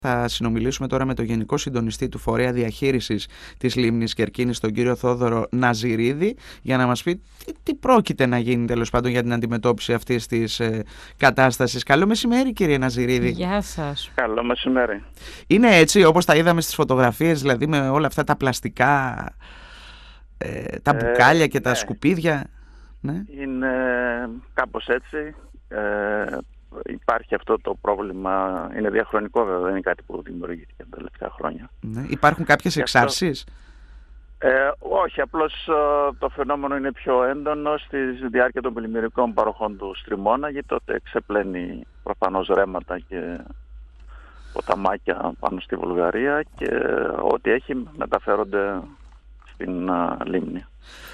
Θα συνομιλήσουμε τώρα με τον Γενικό Συντονιστή του Φορέα Διαχείρισης της Λίμνης Κερκίνης, τον κύριο Θόδωρο Ναζιρίδη, για να μας πει τι πρόκειται να γίνει τέλος πάντων για την αντιμετώπιση αυτής της κατάστασης. Καλό μεσημέρι, κύριε Ναζιρίδη. Γεια σας. Καλό μεσημέρι. Είναι έτσι όπως τα είδαμε στις φωτογραφίες, δηλαδή με όλα αυτά τα πλαστικά, τα μπουκάλια και τα σκουπίδια? Ναι. Είναι κάπως έτσι. Υπάρχει αυτό το πρόβλημα, είναι διαχρονικό βέβαια, δεν είναι κάτι που δημιουργήθηκε τα τελευταία χρόνια. Ναι. Υπάρχουν κάποιες εξάρσεις? Όχι, απλώς το φαινόμενο είναι πιο έντονο στη διάρκεια των πλημμυρικών παροχών του Στριμώνα, γιατί τότε ξεπλένει προφανώς ρέματα και ποταμάκια πάνω στη Βουλγαρία και ό,τι έχει μεταφέρονται στην λίμνη.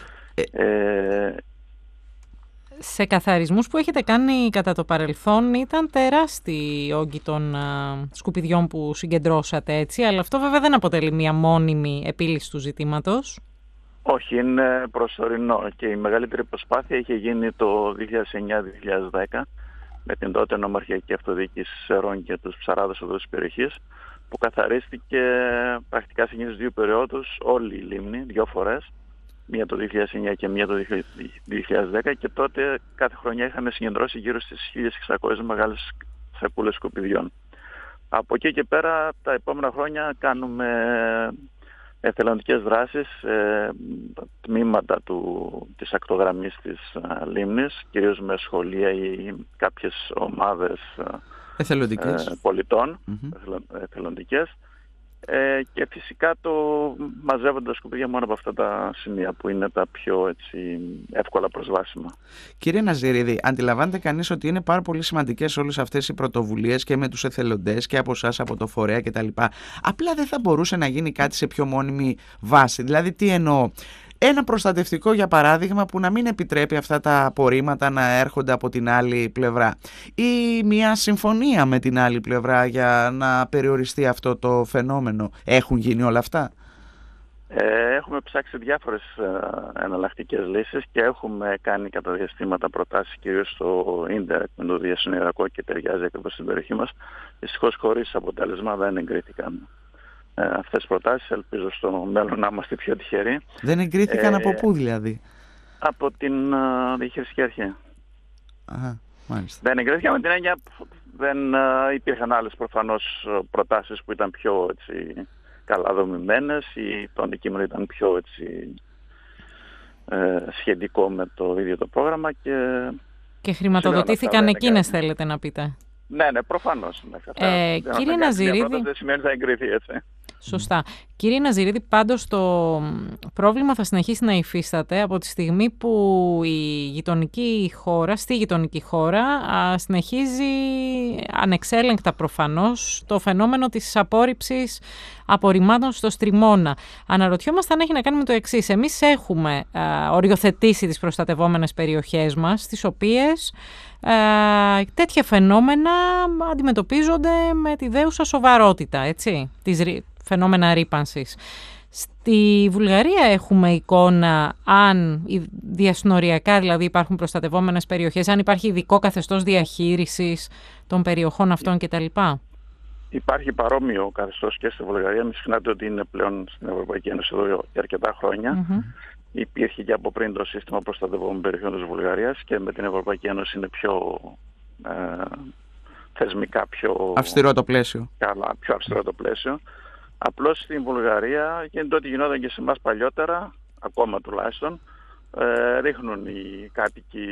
Σε καθαρισμούς που έχετε κάνει κατά το παρελθόν ήταν τεράστιοι όγκοι των σκουπιδιών που συγκεντρώσατε, έτσι, αλλά αυτό βέβαια δεν αποτελεί μια μόνιμη επίλυση του ζητήματος. Όχι, είναι προσωρινό και η μεγαλύτερη προσπάθεια είχε γίνει το 2009-2010 με την τότε νομαρχιακή αυτοδιοίκηση Σερών και τους ψαράδες οδούς της περιοχής, που καθαρίστηκε πρακτικά σε εκείνες δύο περιόδους όλη η λίμνη, δύο φορές. Μία το 2009 και μία το 2010, και τότε κάθε χρονιά είχαμε συγκεντρώσει γύρω στις 1.600 μεγάλες σακούλες σκουπιδιών. Από εκεί και πέρα τα επόμενα χρόνια κάνουμε εθελοντικές δράσεις, τμήματα της ακτογραμμής της λίμνης, κυρίως με σχολεία ή κάποιες ομάδες πολιτών, εθελοντικές. Και φυσικά μαζεύονται τα σκουπίδια μόνο από αυτά τα σημεία που είναι τα πιο εύκολα προσβάσιμα. Κύριε Ναζιρίδη, αντιλαμβάνεται κανείς ότι είναι πάρα πολύ σημαντικές όλες αυτές οι πρωτοβουλίες και με τους εθελοντές και από εσάς, από το φορέα κτλ. Απλά δεν θα μπορούσε να γίνει κάτι σε πιο μόνιμη βάση? Δηλαδή τι εννοώ? Ένα προστατευτικό, για παράδειγμα, που να μην επιτρέπει αυτά τα απορρίμματα να έρχονται από την άλλη πλευρά, ή μια συμφωνία με την άλλη πλευρά για να περιοριστεί αυτό το φαινόμενο. Έχουν γίνει όλα αυτά? Έχουμε ψάξει διάφορες εναλλακτικές λύσεις και έχουμε κάνει κατά διαστήματα προτάσεις, κυρίως στο ίντερνετ, με το διασυνοριακό, και ταιριάζει ακριβώς στην περιοχή μας. Δυστυχώς χωρίς αποτέλεσμα, δεν εγκρίθηκαν αυτές τις προτάσεις. Ελπίζω στο μέλλον να είμαστε πιο τυχεροί. Δεν εγκρίθηκαν από πού δηλαδή? Από την διαχειριστική αρχή. Αχα, μάλιστα. Δεν εγκρίθηκαν με την έννοια δεν υπήρχαν άλλες προφανώς προτάσεις που ήταν πιο καλά δομημένες, ή το αντικείμενο ήταν πιο σχετικό με το ίδιο το πρόγραμμα και χρηματοδοτήθηκαν εκείνες, θέλετε να πείτε? Ναι, προφανώς. Κύριε Ναζιρίδη, δεν σημαίνει ότι θα εγκριθεί, έτσι. Σωστά. Κύριε Ναζιρίδη, πάντως το πρόβλημα θα συνεχίσει να υφίσταται από τη στιγμή που στη γειτονική χώρα συνεχίζει ανεξέλεγκτα προφανώς το φαινόμενο της απόρριψης απορριμμάτων στο Στριμώνα. Αναρωτιόμαστε αν έχει να κάνει με το εξής. Εμείς έχουμε οριοθετήσει τις προστατευόμενες περιοχές μας, στις οποίες τέτοια φαινόμενα αντιμετωπίζονται με τη δέουσα σοβαρότητα, έτσι, φαινόμενα ρύπανσης. Στη Βουλγαρία έχουμε εικόνα αν διασυνοριακά δηλαδή υπάρχουν προστατευόμενες περιοχές, αν υπάρχει ειδικό καθεστώς διαχείρισης των περιοχών αυτών κτλ? Υπάρχει παρόμοιο καθεστώς και στη Βουλγαρία. Μην ξεχνάτε ότι είναι πλέον στην Ευρωπαϊκή Ένωση εδώ για αρκετά χρόνια. Υπήρχε και από πριν το σύστημα προστατευόμενων περιοχών της Βουλγαρίας, και με την Ευρωπαϊκή Ένωση είναι πιο θεσμικά πιο αυστηρό το πλαίσιο. Καλά, πιο αυστηρό το πλαίσιο. Απλώς στην Βουλγαρία γίνεται ό,τι γινόταν και σε εμάς παλιότερα, ακόμα τουλάχιστον, ρίχνουν οι κάτοικοι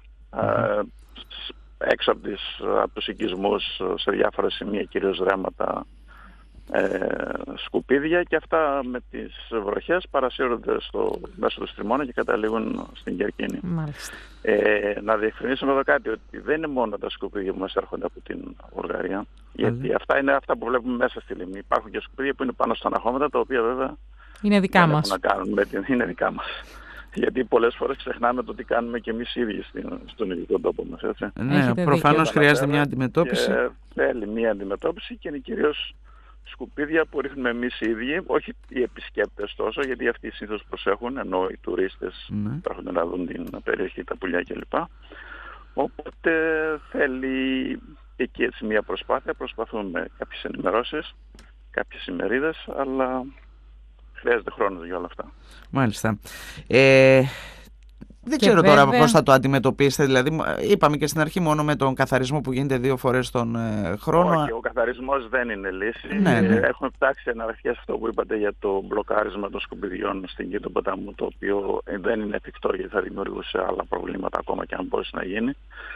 έξω από τους οικισμούς σε διάφορα σημεία, κυρίως ρέματα, σκουπίδια, και αυτά με τις βροχές παρασύρονται μέσω του Στριμώνα και καταλήγουν στην Κερκίνη. Να διευκρινίσουμε εδώ κάτι, ότι δεν είναι μόνο τα σκουπίδια που μας έρχονται από την Βουλγαρία, γιατί αυτά είναι αυτά που βλέπουμε μέσα στη λίμνη. Υπάρχουν και σκουπίδια που είναι πάνω στα αναχώματα, τα οποία βέβαια είναι δικά μας. Να κάνουν είναι δικά μας. Γιατί πολλές φορές ξεχνάμε το τι κάνουμε και εμείς οι ίδιοι στον ειδικό τόπο μας, έτσι. Ναι, προφανώς χρειάζεται μια αντιμετώπιση. Θέλει μια αντιμετώπιση, και είναι κυρίως σκουπίδια που ρίχνουμε εμείς οι ίδιοι, όχι οι επισκέπτες τόσο, γιατί αυτοί συνήθως προσέχουν, ενώ οι τουρίστες έρχονται να δουν την περιοχή, τα πουλιά κλπ. Οπότε θέλει εκεί έτσι μια προσπάθεια, προσπαθούμε με κάποιες ενημερώσεις, κάποιες ημερίδες, αλλά χρειάζεται χρόνος για όλα αυτά. Μάλιστα. Δεν ξέρω τώρα πώς θα το αντιμετωπίσετε. Δηλαδή, είπαμε και στην αρχή μόνο με τον καθαρισμό που γίνεται 2 φορές τον χρόνο. Όχι, ο καθαρισμός δεν είναι λύση. Ναι. Έχουμε φτάξει εναρχές αυτό που είπατε για το μπλοκάρισμα των σκουπιδιών στην Κήτο Ποταμού, το οποίο δεν είναι εφικτό γιατί θα δημιουργούσε άλλα προβλήματα ακόμα και αν μπορούσε να γίνει.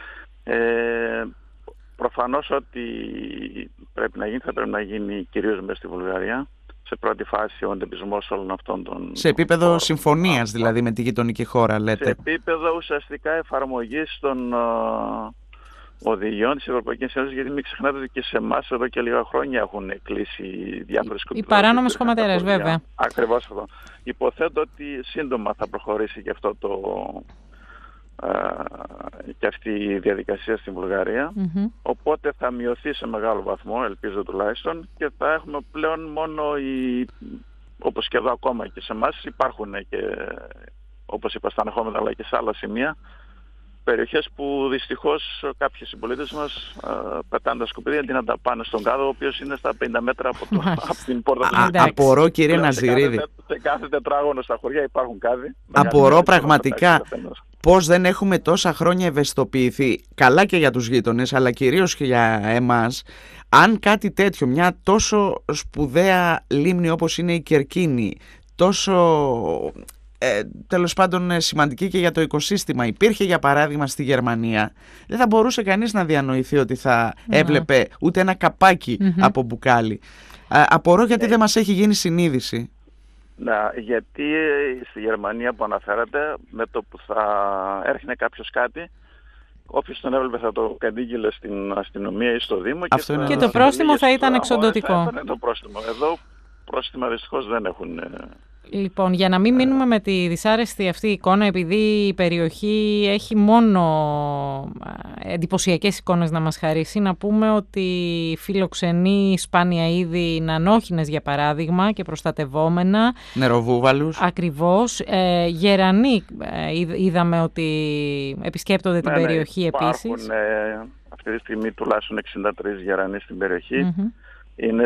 Προφανώς ότι πρέπει να γίνει, θα πρέπει να γίνει κυρίως μέσα στη Βουλγαρία. Σε πρώτη φάση ο εντοπισμός όλων αυτών των... Σε επίπεδο συμφωνίας δηλαδή με τη γειτονική χώρα, λέτε. Σε επίπεδο ουσιαστικά εφαρμογής των οδηγιών της Ευρωπαϊκής Ένωσης, γιατί μην ξεχνάτε ότι και σε εμάς εδώ και λίγα χρόνια έχουν κλείσει διάφορες οι παράνομες χωματερές, βέβαια. Ακριβώς αυτό. Υποθέτω ότι σύντομα θα προχωρήσει και αυτό και αυτή η διαδικασία στην Βουλγαρία, οπότε θα μειωθεί σε μεγάλο βαθμό, ελπίζω τουλάχιστον, και θα έχουμε πλέον μόνο όπως και εδώ ακόμα και σε εμάς υπάρχουν και, όπως είπα, στα ανεχόμενα αλλά και σε άλλα σημεία, περιοχές που δυστυχώς κάποιοι συμπολίτες μας πετάνε τα σκουπίδια αντί να τα πάνε στον κάδο, ο οποίος είναι στα 50 μέτρα από την πόρτα του σπιτιού. Απορώ, κύριε Ναζιρίδη. Σε κάθε τετράγωνο στα χωριά υπάρχουν κάδοι. Απορώ πραγματικά πώς δεν έχουμε τόσα χρόνια ευαισθητοποιηθεί, καλά και για τους γείτονες, αλλά κυρίως και για εμάς, αν κάτι τέτοιο, μια τόσο σπουδαία λίμνη όπως είναι η Κερκίνη, τόσο... τέλος πάντων σημαντική και για το οικοσύστημα, υπήρχε για παράδειγμα στη Γερμανία, δεν θα μπορούσε κανείς να διανοηθεί ότι θα έβλεπε ούτε ένα καπάκι από μπουκάλι. Απορώ γιατί δεν μας έχει γίνει συνείδηση. Γιατί στη Γερμανία που αναφέρατε, με το που θα έρχεται κάποιος κάτι, όποιος τον έβλεπε θα το κατήγγειλε στην αστυνομία ή στο Δήμο και το πρόστιμο θα ήταν εξοντωτικό. Εδώ πρόστιμα δυστυχώς δεν έχουν. Λοιπόν, για να μην μείνουμε με τη δυσάρεστη αυτή εικόνα, επειδή η περιοχή έχει μόνο εντυπωσιακές εικόνες να μας χαρίσει, να πούμε ότι φιλοξενεί σπάνια είδη νανόχινες για παράδειγμα και προστατευόμενα. Νεροβούβαλους. Ακριβώς. Γερανοί είδαμε ότι επισκέπτονται την περιοχή επίσης. Υπάρχουν αυτή τη στιγμή τουλάχιστον 63 γερανοί στην περιοχή. Είναι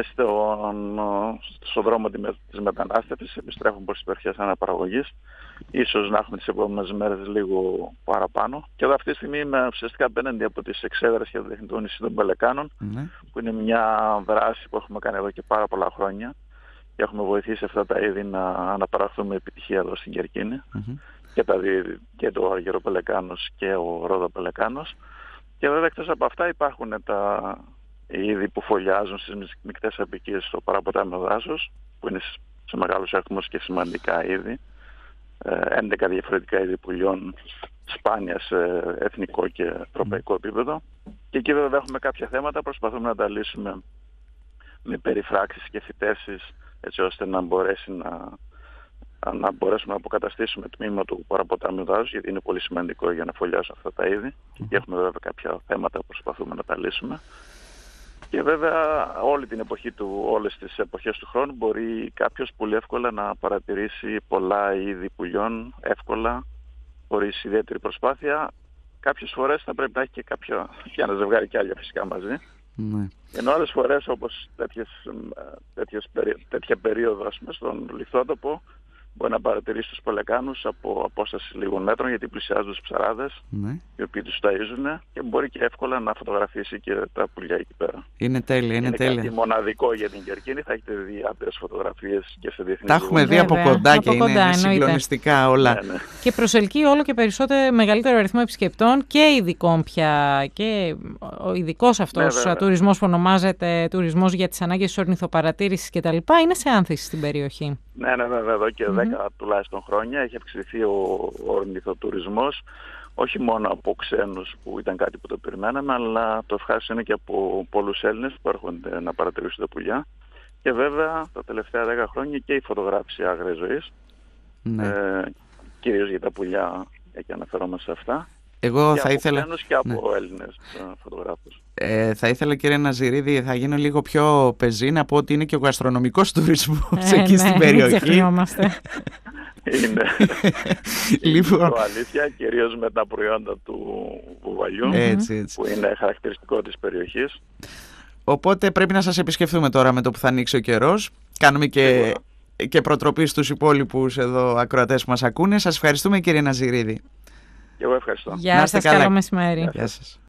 στο δρόμο της μετανάστευσης, επιστρέφουν προς τις περιοχές αναπαραγωγής. Ίσως να έχουμε τις επόμενες μέρες λίγο παραπάνω. Και εδώ αυτή τη στιγμή είμαι ουσιαστικά απέναντι από τις εξέδρες και το τεχνητό νησί των Πελεκάνων, που είναι μια δράση που έχουμε κάνει εδώ και πάρα πολλά χρόνια και έχουμε βοηθήσει αυτά τα είδη να αναπαραχθούν με επιτυχία εδώ στην Κερκίνη. Και το Αργυροπελεκάνος και ο Ρόδο-Πελεκάνος. Και βέβαια εκτός από αυτά υπάρχουν οι είδη που φωλιάζουν στις μικτές αποικίες στο παραποτάμιο δάσος, που είναι σε μεγάλους αριθμούς και σημαντικά είδη. 11 διαφορετικά είδη πουλιών, σπάνια σε εθνικό και ευρωπαϊκό επίπεδο. Και εκεί βέβαια έχουμε κάποια θέματα, προσπαθούμε να τα λύσουμε με περιφράξεις και φυτέσεις, έτσι ώστε να μπορέσουμε να αποκαταστήσουμε το τμήμα του παραποτάμιου δάσους, γιατί είναι πολύ σημαντικό για να φωλιάσουν αυτά τα είδη. Και έχουμε βέβαια κάποια θέματα που προσπαθούμε να τα λύσουμε. Και βέβαια όλες τις εποχές του χρόνου μπορεί κάποιος πολύ εύκολα να παρατηρήσει πολλά είδη πουλιών, εύκολα, χωρίς ιδιαίτερη προσπάθεια. Κάποιες φορές θα πρέπει να έχει και ένα ζευγάρι κι άλλα φυσικά μαζί. Ενώ άλλες φορές, όπως τέτοια περίοδο στον λιθότοπο, μπορεί να παρατηρήσει τους πελεκάνους από απόσταση λίγων μέτρων, γιατί πλησιάζουν τους ψαράδες, οι οποίοι τους ταΐζουν, και μπορεί και εύκολα να φωτογραφίσει και τα πουλιά εκεί πέρα. Είναι τέλεια, είναι τέλεια. Κάτι μοναδικό για την Κερκίνη, θα έχετε δει άπειρες φωτογραφίες και σε διεθνή. Τα έχουμε δει από κοντά και είναι συγκλονιστικά όλα. Και προσελκύει όλο και μεγαλύτερο αριθμό επισκεπτών και ειδικών πια. Και ο ειδικός αυτός τουρισμός που ονομάζεται τουρισμός για τις ανάγκες της ορνηθοπαρατήρησης κτλ. Είναι σε άνθηση στην περιοχή. Ναι, βέβαια, εδώ και 10 τουλάχιστον χρόνια έχει αυξηθεί ο ορνηθοτουρισμός, όχι μόνο από ξένους που ήταν κάτι που το περιμέναμε, αλλά το ευχάριστο είναι και από πολλούς Έλληνες που έρχονται να παρατηρήσουν τα πουλιά. Και βέβαια τα τελευταία 10 χρόνια και η φωτογράφηση άγριας ζωής, κυρίως για τα πουλιά, εκεί αναφερόμαστε σε αυτά. Εγώ και θα από ήθελα. ξένους και από Έλληνες φωτογράφους. Θα ήθελα, κύριε Ναζιρίδη, θα γίνω λίγο πιο πεζή να πω ότι είναι και ο γαστρονομικός τουρισμός εκεί στην περιοχή. Είναι Λοιπόν, το αλήθεια, κυρίως με τα προϊόντα του βουβαλιού, έτσι. που είναι χαρακτηριστικό της περιοχής. Οπότε πρέπει να σας επισκεφθούμε τώρα με το που θα ανοίξει ο καιρός. Κάνουμε και προτροπή στους υπόλοιπους εδώ ακροατές που μας ακούνε. Σας ευχαριστούμε, κύριε Ναζιρίδη. Και εγώ ευχαριστώ. Γεια σας, καλό μεσημέρι. Γεια σας.